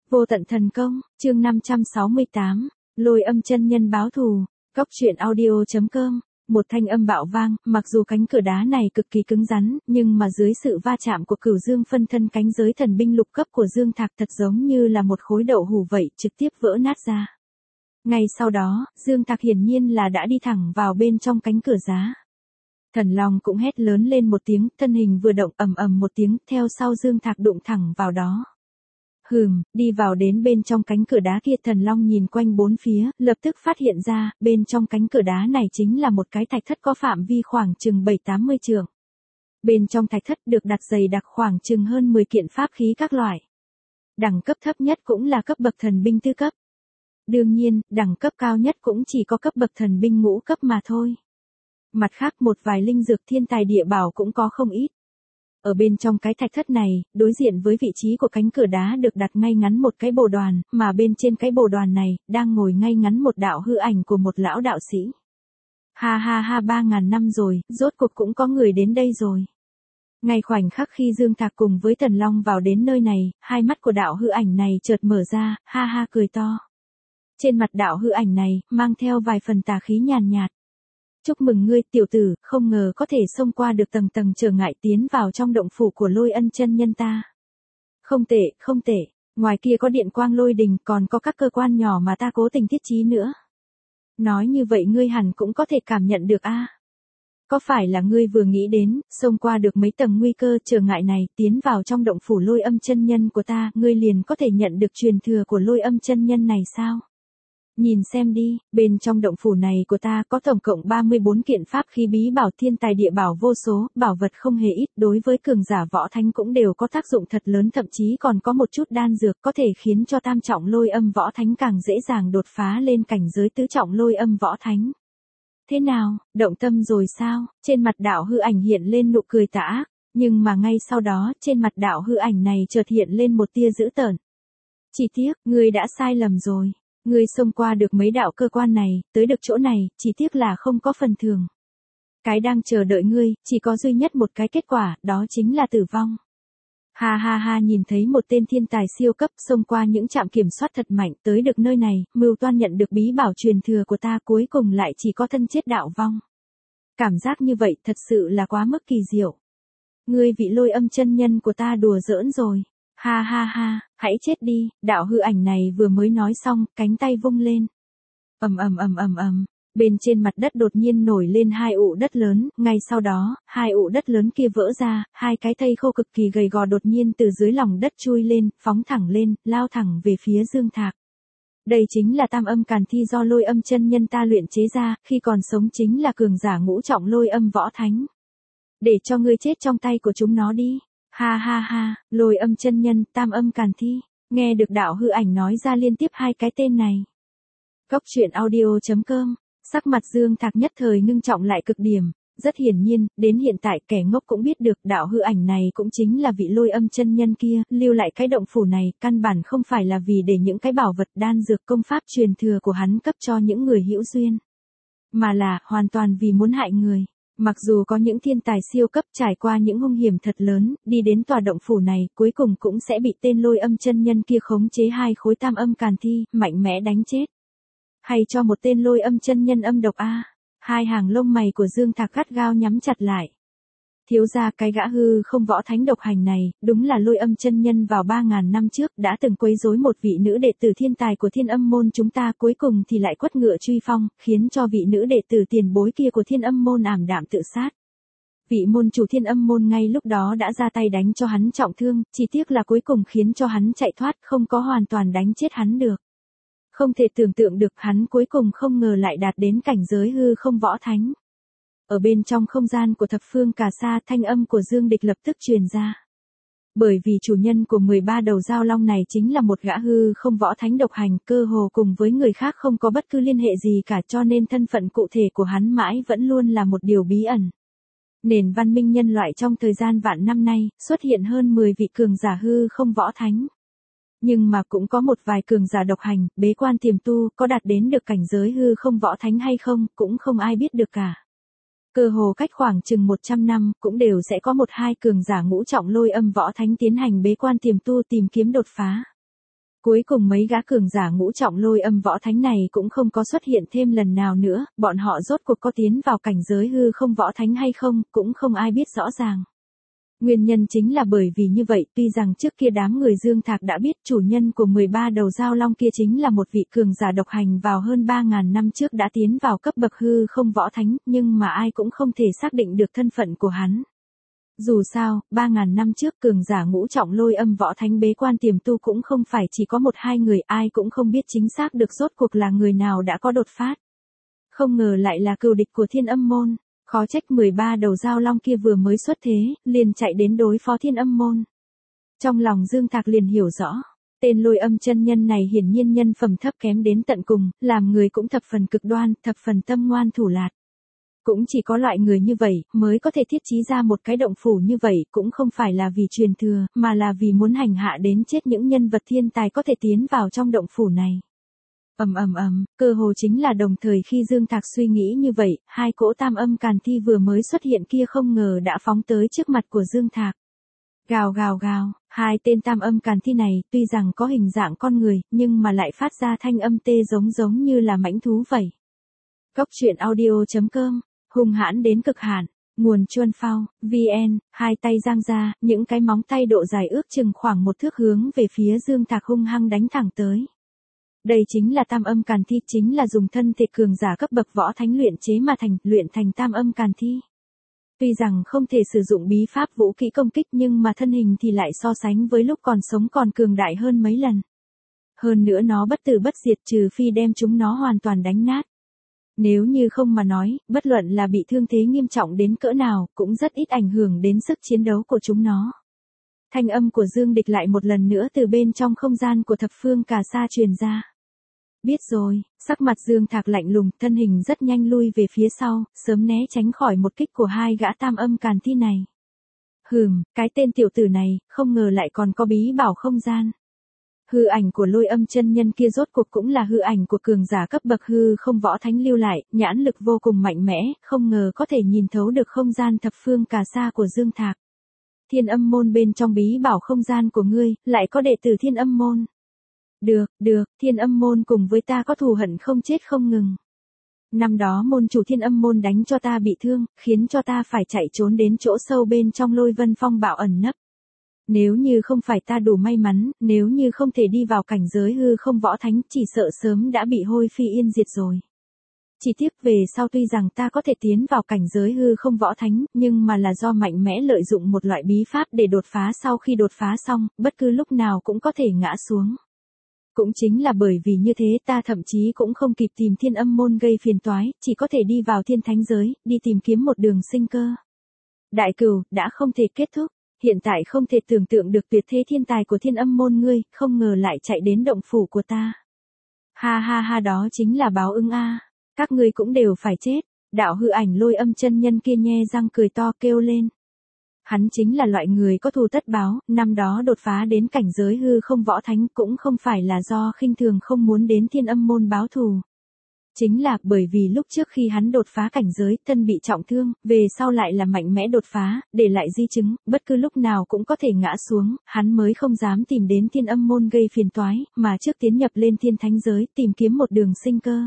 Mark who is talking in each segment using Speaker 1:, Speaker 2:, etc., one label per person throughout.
Speaker 1: Vô tận thần công, chương 568, Lôi Âm chân nhân báo thù, Cóc truyện audio.com. Một thanh âm bạo vang, mặc dù cánh cửa đá này cực kỳ cứng rắn, nhưng mà dưới sự va chạm của Cửu Dương phân thân cánh giới thần binh lục cấp của Dương Thạc thật giống như là một khối đậu hũ vậy, trực tiếp vỡ nát ra. Ngay sau đó, Dương Thạc hiển nhiên là đã đi thẳng vào bên trong cánh cửa giá. Thần Long cũng hét lớn lên một tiếng, thân hình vừa động ầm ầm một tiếng, theo sau Dương Thạc đụng thẳng vào đó. Đi vào đến bên trong cánh cửa đá kia, Thần Long nhìn quanh bốn phía, lập tức phát hiện ra, bên trong cánh cửa đá này chính là một cái thạch thất có phạm vi khoảng chừng 7-80 trượng. Bên trong thạch thất được đặt dày đặc khoảng chừng hơn 10 kiện pháp khí các loại. Đẳng cấp thấp nhất cũng là cấp bậc thần binh tứ cấp. Đương nhiên, đẳng cấp cao nhất cũng chỉ có cấp bậc thần binh ngũ cấp mà thôi. Mặt khác một vài linh dược thiên tài địa bảo cũng có không ít. Ở bên trong cái thạch thất này, đối diện với vị trí của cánh cửa đá được đặt ngay ngắn một cái bồ đoàn, mà bên trên cái bồ đoàn này, đang ngồi ngay ngắn một đạo hư ảnh của một lão đạo sĩ. Ha ha ha, 3.000 năm rồi, rốt cuộc cũng có người đến đây rồi. Ngay khoảnh khắc khi Dương Thạc cùng với Thần Long vào đến nơi này, hai mắt của đạo hư ảnh này chợt mở ra, ha ha cười to. Trên mặt đạo hư ảnh này, mang theo vài phần tà khí nhàn nhạt. Chúc mừng ngươi tiểu tử, không ngờ có thể xông qua được tầng tầng trở ngại tiến vào trong động phủ của Lôi Ân chân nhân ta. Không tệ, không tệ, ngoài kia có điện quang lôi đình, còn có các cơ quan nhỏ mà ta cố tình thiết trí nữa. Nói như vậy ngươi hẳn cũng có thể cảm nhận được a. Có phải là ngươi vừa nghĩ đến, xông qua được mấy tầng nguy cơ trở ngại này, tiến vào trong động phủ Lôi Âm chân nhân của ta, ngươi liền có thể nhận được truyền thừa của Lôi Âm chân nhân này sao? Nhìn xem đi, bên trong động phủ này của ta có tổng cộng 34 kiện pháp khí bí bảo thiên tài địa bảo vô số, bảo vật không hề ít, đối với cường giả võ thánh cũng đều có tác dụng thật lớn, thậm chí còn có một chút đan dược có thể khiến cho tam trọng lôi âm võ thánh càng dễ dàng đột phá lên cảnh giới tứ trọng lôi âm võ thánh. Thế nào, động tâm rồi sao? Trên mặt đạo hư ảnh hiện lên nụ cười tà ác, nhưng mà ngay sau đó, trên mặt đạo hư ảnh này chợt hiện lên một tia dữ tợn. Chỉ tiếc, ngươi đã sai lầm rồi. Ngươi xông qua được mấy đạo cơ quan này, tới được chỗ này, chỉ tiếc là không có phần thưởng. Cái đang chờ đợi ngươi, chỉ có duy nhất một cái kết quả, đó chính là tử vong. Ha ha ha, nhìn thấy một tên thiên tài siêu cấp xông qua những trạm kiểm soát thật mạnh, tới được nơi này, mưu toan nhận được bí bảo truyền thừa của ta, cuối cùng lại chỉ có thân chết đạo vong. Cảm giác như vậy thật sự là quá mức kỳ diệu. Ngươi vị Lôi Âm chân nhân của ta đùa giỡn rồi. Ha ha ha, hãy chết đi, đạo hư ảnh này vừa mới nói xong, cánh tay vung lên. Bên trên mặt đất đột nhiên nổi lên hai ụ đất lớn, ngay sau đó, hai ụ đất lớn kia vỡ ra, hai cái thây khô cực kỳ gầy gò đột nhiên từ dưới lòng đất chui lên, phóng thẳng lên, lao thẳng về phía Dương Thạc. Đây chính là tam âm càn thi do Lôi Âm chân nhân ta luyện chế ra, khi còn sống chính là cường giả ngũ trọng lôi âm võ thánh. Để cho ngươi chết trong tay của chúng nó đi. Ha ha ha, Lôi Âm chân nhân, tam âm càn thi, nghe được đạo hư ảnh nói ra liên tiếp hai cái tên này. Cóc truyện audio.com, sắc mặt Dương Thạc nhất thời ngưng trọng lại cực điểm, rất hiển nhiên, đến hiện tại kẻ ngốc cũng biết được đạo hư ảnh này cũng chính là vị Lôi Âm chân nhân kia, lưu lại cái động phủ này, căn bản không phải là vì để những cái bảo vật đan dược công pháp truyền thừa của hắn cấp cho những người hữu duyên, mà là hoàn toàn vì muốn hại người. Mặc dù có những thiên tài siêu cấp trải qua những hung hiểm thật lớn, đi đến tòa động phủ này, cuối cùng cũng sẽ bị tên Lôi Âm chân nhân kia khống chế hai khối tam âm càn thi, mạnh mẽ đánh chết. Hay cho một tên Lôi Âm chân nhân âm độc a. Hai hàng lông mày của Dương Thạc gắt gao nhắm chặt lại. Thiếu gia, cái gã hư không võ thánh độc hành này, đúng là Lôi Âm chân nhân vào 3.000 năm trước đã từng quấy rối một vị nữ đệ tử thiên tài của Thiên Âm môn chúng ta, cuối cùng thì lại quất ngựa truy phong, khiến cho vị nữ đệ tử tiền bối kia của Thiên Âm môn ảm đạm tự sát. Vị môn chủ Thiên Âm môn ngay lúc đó đã ra tay đánh cho hắn trọng thương, chỉ tiếc là cuối cùng khiến cho hắn chạy thoát, không có hoàn toàn đánh chết hắn được. Không thể tưởng tượng được, hắn cuối cùng không ngờ lại đạt đến cảnh giới hư không võ thánh. Ở bên trong không gian của thập phương Cà Sa, thanh âm của Dương Địch lập tức truyền ra. Bởi vì chủ nhân của 13 đầu giao long này chính là một gã hư không võ thánh độc hành, cơ hồ cùng với người khác không có bất cứ liên hệ gì cả, cho nên thân phận cụ thể của hắn mãi vẫn luôn là một điều bí ẩn. Nền văn minh nhân loại trong thời gian vạn năm nay, xuất hiện hơn 10 vị cường giả hư không võ thánh. Nhưng mà cũng có một vài cường giả độc hành, bế quan tiềm tu, có đạt đến được cảnh giới hư không võ thánh hay không, cũng không ai biết được cả. Cơ hồ cách khoảng chừng 100 năm, cũng đều sẽ có một hai cường giả ngũ trọng lôi âm võ thánh tiến hành bế quan tiềm tu tìm kiếm đột phá. Cuối cùng mấy gã cường giả ngũ trọng lôi âm võ thánh này cũng không có xuất hiện thêm lần nào nữa, bọn họ rốt cuộc có tiến vào cảnh giới hư không võ thánh hay không, cũng không ai biết rõ ràng. Nguyên nhân chính là bởi vì như vậy, tuy rằng trước kia đám người Dương Thạc đã biết chủ nhân của 13 đầu giao long kia chính là một vị cường giả độc hành vào hơn 3.000 năm trước đã tiến vào cấp bậc hư không võ thánh, nhưng mà ai cũng không thể xác định được thân phận của hắn. Dù sao, 3.000 năm trước cường giả ngũ trọng lôi âm võ thánh bế quan tiềm tu cũng không phải chỉ có một hai người, ai cũng không biết chính xác được rốt cuộc là người nào đã có đột phát. Không ngờ lại là cừu địch của Thiên Âm môn, khó trách 13 đầu giao long kia vừa mới xuất thế, liền chạy đến đối phó Thiên Âm môn. Trong lòng Dương Thạc liền hiểu rõ, tên lôi âm chân nhân này hiển nhiên nhân phẩm thấp kém đến tận cùng, làm người cũng thập phần cực đoan, thập phần tâm ngoan thủ lạt. Cũng chỉ có loại người như vậy mới có thể thiết trí ra một cái động phủ như vậy, cũng không phải là vì truyền thừa, mà là vì muốn hành hạ đến chết những nhân vật thiên tài có thể tiến vào trong động phủ này. Cơ hồ chính là đồng thời khi Dương Thạc suy nghĩ như vậy, hai cỗ tam âm càn thi vừa mới xuất hiện kia không ngờ đã phóng tới trước mặt của Dương Thạc. Gào gào gào, hai tên tam âm càn thi này tuy rằng có hình dạng con người, nhưng mà lại phát ra thanh âm tê giống như là mãnh thú vậy. Cốc truyện audio.com, hung hãn đến cực hạn, nguồn Chuan Phao, VN, hai tay giang ra, những cái móng tay độ dài ước chừng khoảng 1 thước hướng về phía Dương Thạc hung hăng đánh thẳng tới. Đây chính là tam âm càn thi, chính là dùng thân thể cường giả cấp bậc võ thánh luyện chế mà luyện thành tam âm càn thi. Tuy rằng không thể sử dụng bí pháp vũ kỹ công kích nhưng mà thân hình thì lại so sánh với lúc còn sống còn cường đại hơn mấy lần. Hơn nữa nó bất tử bất diệt trừ phi đem chúng nó hoàn toàn đánh nát. Nếu như không mà nói, bất luận là bị thương thế nghiêm trọng đến cỡ nào, cũng rất ít ảnh hưởng đến sức chiến đấu của chúng nó. Thanh âm của Dương Địch lại một lần nữa từ bên trong không gian của thập phương Cà Sa truyền ra. Biết rồi, sắc mặt Dương Thạc lạnh lùng, thân hình rất nhanh lui về phía sau, sớm né tránh khỏi một kích của hai gã tam âm càn thi này. Cái tên tiểu tử này, không ngờ lại còn có bí bảo không gian. Hư ảnh của lôi âm chân nhân kia rốt cuộc cũng là hư ảnh của cường giả cấp bậc hư không võ thánh lưu lại, nhãn lực vô cùng mạnh mẽ, không ngờ có thể nhìn thấu được không gian thập phương Cà Sa của Dương Thạc. Thiên Âm môn bên trong bí bảo không gian của ngươi, lại có đệ tử Thiên Âm môn. Được, Thiên Âm môn cùng với ta có thù hận không chết không ngừng. Năm đó môn chủ Thiên Âm môn đánh cho ta bị thương, khiến cho ta phải chạy trốn đến chỗ sâu bên trong Lôi Vân Phong bạo ẩn nấp. Nếu như không phải ta đủ may mắn, nếu như không thể đi vào cảnh giới hư không võ thánh, chỉ sợ sớm đã bị hôi phi yên diệt rồi. Chỉ tiếc về sau tuy rằng ta có thể tiến vào cảnh giới hư không võ thánh, nhưng mà là do mạnh mẽ lợi dụng một loại bí pháp để đột phá, sau khi đột phá xong, bất cứ lúc nào cũng có thể ngã xuống. Cũng chính là bởi vì như thế ta thậm chí cũng không kịp tìm Thiên Âm môn gây phiền toái, chỉ có thể đi vào thiên thánh giới, đi tìm kiếm một đường sinh cơ. Đại cửu, đã không thể kết thúc, hiện tại không thể tưởng tượng được tuyệt thế thiên tài của Thiên Âm môn ngươi, không ngờ lại chạy đến động phủ của ta. Ha, đó chính là báo ứng a. Các ngươi cũng đều phải chết. Đạo hư ảnh lôi âm chân nhân kia nhe răng cười to kêu lên. Hắn chính là loại người có thù tất báo, năm đó đột phá đến cảnh giới hư không võ thánh cũng không phải là do khinh thường không muốn đến Thiên Âm môn báo thù. Chính là bởi vì lúc trước khi hắn đột phá cảnh giới, thân bị trọng thương, về sau lại là mạnh mẽ đột phá, để lại di chứng, bất cứ lúc nào cũng có thể ngã xuống, hắn mới không dám tìm đến Thiên Âm môn gây phiền toái, mà trước tiến nhập lên thiên thánh giới, tìm kiếm một đường sinh cơ.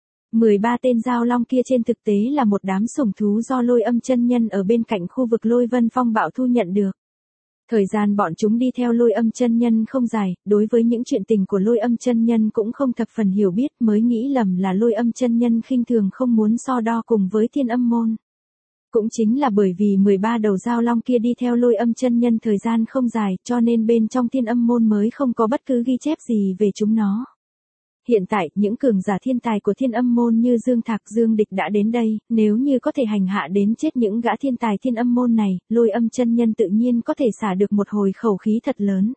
Speaker 1: 13 tên giao long kia trên thực tế là một đám sủng thú do lôi âm chân nhân ở bên cạnh khu vực Lôi Vân Phong bạo thu nhận được. Thời gian bọn chúng đi theo lôi âm chân nhân không dài, đối với những chuyện tình của lôi âm chân nhân cũng không thập phần hiểu biết, mới nghĩ lầm là lôi âm chân nhân khinh thường không muốn so đo cùng với Thiên Âm môn. Cũng chính là bởi vì 13 đầu giao long kia đi theo lôi âm chân nhân thời gian không dài, cho nên bên trong Thiên Âm môn mới không có bất cứ ghi chép gì về chúng nó. Hiện tại, những cường giả thiên tài của Thiên Âm môn như Dương Thạc, Dương Địch đã đến đây, nếu như có thể hành hạ đến chết những gã thiên tài Thiên Âm môn này, lôi âm chân nhân tự nhiên có thể xả được một hồi khẩu khí thật lớn.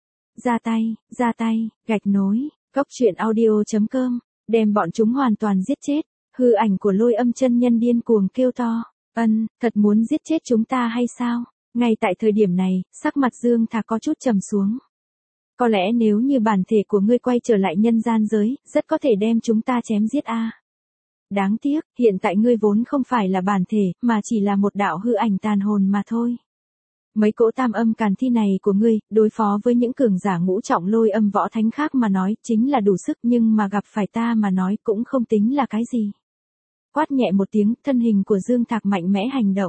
Speaker 1: Ra tay, gạch nối, cốc truyện audio.com, đem bọn chúng hoàn toàn giết chết. Hư ảnh của lôi âm chân nhân điên cuồng kêu to, thật muốn giết chết chúng ta hay sao? Ngay tại thời điểm này, sắc mặt Dương Thạc có chút trầm xuống. Có lẽ nếu như bản thể của ngươi quay trở lại nhân gian giới, rất có thể đem chúng ta chém giết a. Đáng tiếc, hiện tại ngươi vốn không phải là bản thể, mà chỉ là một đạo hư ảnh tàn hồn mà thôi. Mấy cỗ tam âm càn thi này của ngươi, đối phó với những cường giả ngũ trọng lôi âm võ thánh khác mà nói chính là đủ sức, nhưng mà gặp phải ta mà nói cũng không tính là cái gì. Quát nhẹ một tiếng, thân hình của Dương Thạc mạnh mẽ hành động.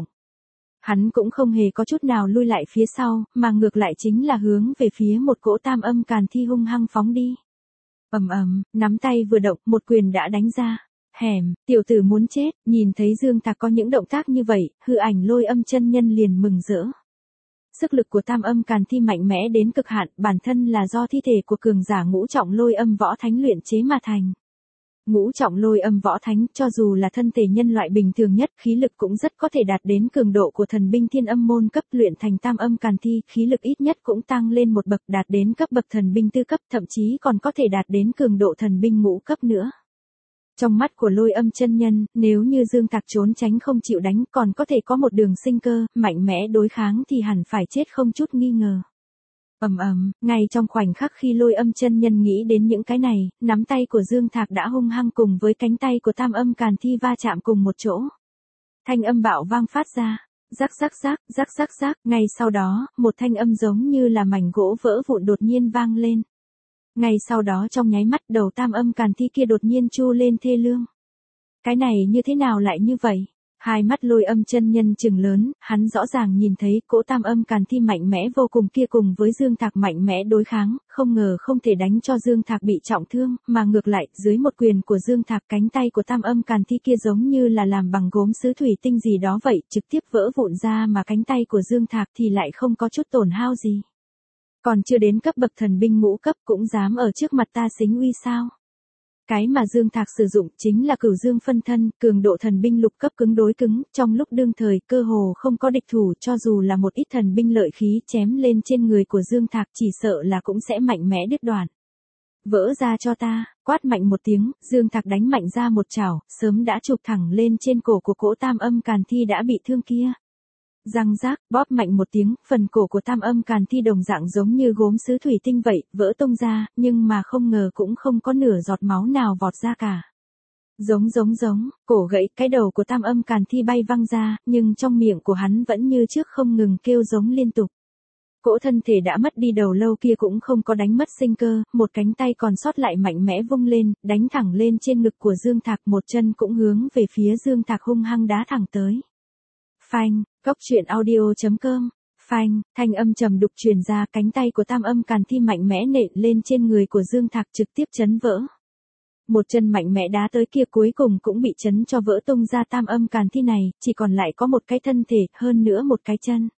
Speaker 1: Hắn cũng không hề có chút nào lui lại phía sau, mà ngược lại chính là hướng về phía một cỗ tam âm càn thi hung hăng phóng đi. Ầm ầm, nắm tay vừa động, một quyền đã đánh ra. Hẻm, tiểu tử muốn chết, nhìn thấy Dương Thạc có những động tác như vậy, hư ảnh lôi âm chân nhân liền mừng rỡ. Sức lực của tam âm càn thi mạnh mẽ đến cực hạn, bản thân là do thi thể của cường giả ngũ trọng lôi âm võ thánh luyện chế mà thành. Ngũ trọng lôi âm võ thánh, cho dù là thân thể nhân loại bình thường nhất, khí lực cũng rất có thể đạt đến cường độ của thần binh thiên âm môn cấp, luyện thành tam âm càn thi, khí lực ít nhất cũng tăng lên một bậc, đạt đến cấp bậc thần binh tư cấp, thậm chí còn có thể đạt đến cường độ thần binh ngũ cấp nữa. Trong mắt của lôi âm chân nhân, nếu như Dương Thạc trốn tránh không chịu đánh, còn có thể có một đường sinh cơ, mạnh mẽ đối kháng thì hẳn phải chết không chút nghi ngờ. Ầm ầm, ngay trong khoảnh khắc khi lôi âm chân nhân nghĩ đến những cái này, nắm tay của Dương Thạc đã hung hăng cùng với cánh tay của tam âm càn thi va chạm cùng một chỗ. Thanh âm bạo vang phát ra, rắc rắc rắc, rắc rắc rắc, ngay sau đó, một thanh âm giống như là mảnh gỗ vỡ vụn đột nhiên vang lên. Ngay sau đó trong nháy mắt đầu tam âm càn thi kia đột nhiên chu lên thê lương. Cái này như thế nào lại như vậy? Hai mắt lôi âm chân nhân trừng lớn, hắn rõ ràng nhìn thấy cỗ tam âm càn thi mạnh mẽ vô cùng kia cùng với Dương Thạc mạnh mẽ đối kháng, không ngờ không thể đánh cho Dương Thạc bị trọng thương, mà ngược lại, dưới một quyền của Dương Thạc cánh tay của tam âm càn thi kia giống như là làm bằng gốm sứ thủy tinh gì đó vậy, trực tiếp vỡ vụn ra mà cánh tay của Dương Thạc thì lại không có chút tổn hao gì. Còn chưa đến cấp bậc thần binh ngũ cấp cũng dám ở trước mặt ta xính uy sao? Cái mà Dương Thạc sử dụng chính là Cửu Dương phân thân, cường độ thần binh lục cấp cứng đối cứng, trong lúc đương thời cơ hồ không có địch thủ, cho dù là một ít thần binh lợi khí chém lên trên người của Dương Thạc chỉ sợ là cũng sẽ mạnh mẽ đứt đoạn. Vỡ ra cho ta, quát mạnh một tiếng, Dương Thạc đánh mạnh ra một chảo, sớm đã chụp thẳng lên trên cổ của cỗ tam âm càn thi đã bị thương kia. Răng rác, bóp mạnh một tiếng, phần cổ của tam âm càn thi đồng dạng giống như gốm sứ thủy tinh vậy, vỡ tung ra, nhưng mà không ngờ cũng không có nửa giọt máu nào vọt ra cả. Giống, cổ gãy, cái đầu của tam âm càn thi bay văng ra, nhưng trong miệng của hắn vẫn như trước không ngừng kêu giống liên tục. Cỗ thân thể đã mất đi đầu lâu kia cũng không có đánh mất sinh cơ, một cánh tay còn sót lại mạnh mẽ vung lên, đánh thẳng lên trên ngực của Dương Thạc, một chân cũng hướng về phía Dương Thạc hung hăng đá thẳng tới. Phanh, cốc truyện audio.com, phanh, thanh âm trầm đục truyền ra, cánh tay của tam âm càn thi mạnh mẽ nện lên trên người của Dương Thạc trực tiếp chấn vỡ. Một chân mạnh mẽ đá tới kia cuối cùng cũng bị chấn cho vỡ tung ra tam âm càn thi này, chỉ còn lại có một cái thân thể, hơn nữa một cái chân.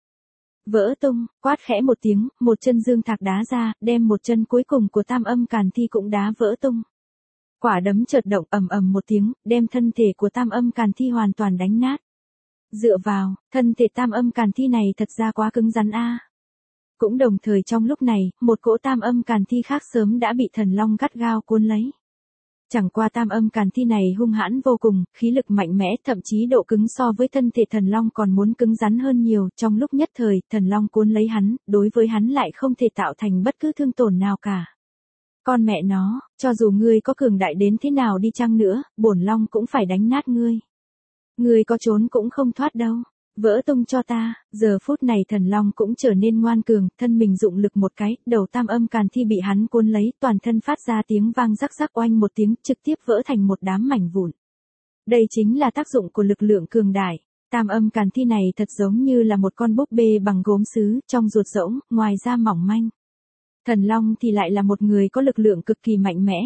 Speaker 1: Vỡ tung, quát khẽ một tiếng, một chân Dương Thạc đá ra, đem một chân cuối cùng của tam âm càn thi cũng đá vỡ tung. Quả đấm chợt động ầm ầm một tiếng, đem thân thể của tam âm càn thi hoàn toàn đánh nát. Dựa vào, thân thể tam âm càn thi này thật ra quá cứng rắn a. Cũng đồng thời trong lúc này, một cỗ tam âm càn thi khác sớm đã bị thần long gắt gao cuốn lấy. Chẳng qua tam âm càn thi này hung hãn vô cùng, khí lực mạnh mẽ, thậm chí độ cứng so với thân thể thần long còn muốn cứng rắn hơn nhiều, trong lúc nhất thời, thần long cuốn lấy hắn, đối với hắn lại không thể tạo thành bất cứ thương tổn nào cả. Con mẹ nó, cho dù ngươi có cường đại đến thế nào đi chăng nữa, bổn long cũng phải đánh nát ngươi. Ngươi có trốn cũng không thoát đâu. Vỡ tung cho ta, giờ phút này thần long cũng trở nên ngoan cường, thân mình dụng lực một cái, đầu tam âm càn thi bị hắn cuốn lấy, toàn thân phát ra tiếng vang rắc rắc oanh một tiếng, trực tiếp vỡ thành một đám mảnh vụn. Đây chính là tác dụng của lực lượng cường đại. Tam âm càn thi này thật giống như là một con búp bê bằng gốm sứ, trong ruột rỗng, ngoài da mỏng manh. Thần long thì lại là một người có lực lượng cực kỳ mạnh mẽ.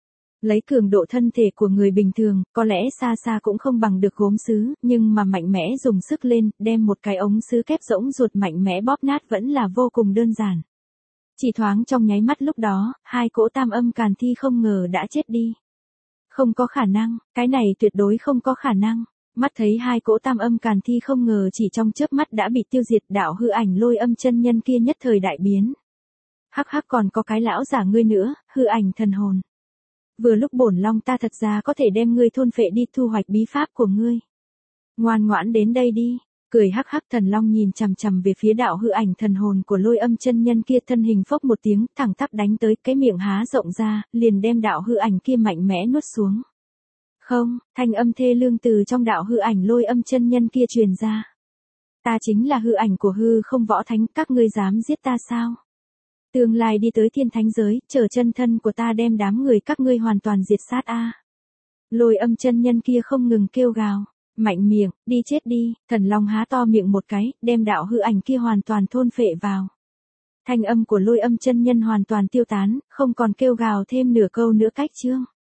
Speaker 1: Lấy cường độ thân thể của người bình thường, có lẽ xa xa cũng không bằng được gốm sứ, nhưng mà mạnh mẽ dùng sức lên, đem một cái ống sứ kép rỗng ruột mạnh mẽ bóp nát vẫn là vô cùng đơn giản. Chỉ thoáng trong nháy mắt lúc đó, hai cỗ tam âm càn thi không ngờ đã chết đi. Không có khả năng, cái này tuyệt đối không có khả năng. Mắt thấy hai cỗ tam âm càn thi không ngờ chỉ trong chớp mắt đã bị tiêu diệt, đạo hư ảnh lôi âm chân nhân kia nhất thời đại biến. Hắc hắc, còn có cái lão giả ngươi nữa, hư ảnh thần hồn. Vừa lúc bổn long ta thật ra có thể đem ngươi thôn phệ đi, thu hoạch bí pháp của ngươi. Ngoan ngoãn đến đây đi. Cười hắc hắc, thần long nhìn chằm chằm về phía đạo hư ảnh thần hồn của lôi âm chân nhân kia, thân hình phốc một tiếng, thẳng tắp đánh tới, cái miệng há rộng ra, liền đem đạo hư ảnh kia mạnh mẽ nuốt xuống. Không, thanh âm thê lương từ trong đạo hư ảnh lôi âm chân nhân kia truyền ra. Ta chính là hư ảnh của hư không võ thánh, các ngươi dám giết ta sao? Tương lai đi tới thiên thánh giới, chờ chân thân của ta đem đám người các ngươi hoàn toàn diệt sát a. Lôi âm chân nhân kia không ngừng kêu gào, mạnh miệng, đi chết đi, thần long há to miệng một cái, đem đạo hư ảnh kia hoàn toàn thôn phệ vào. Thanh âm của lôi âm chân nhân hoàn toàn tiêu tán, không còn kêu gào thêm nửa câu nữa cách chương.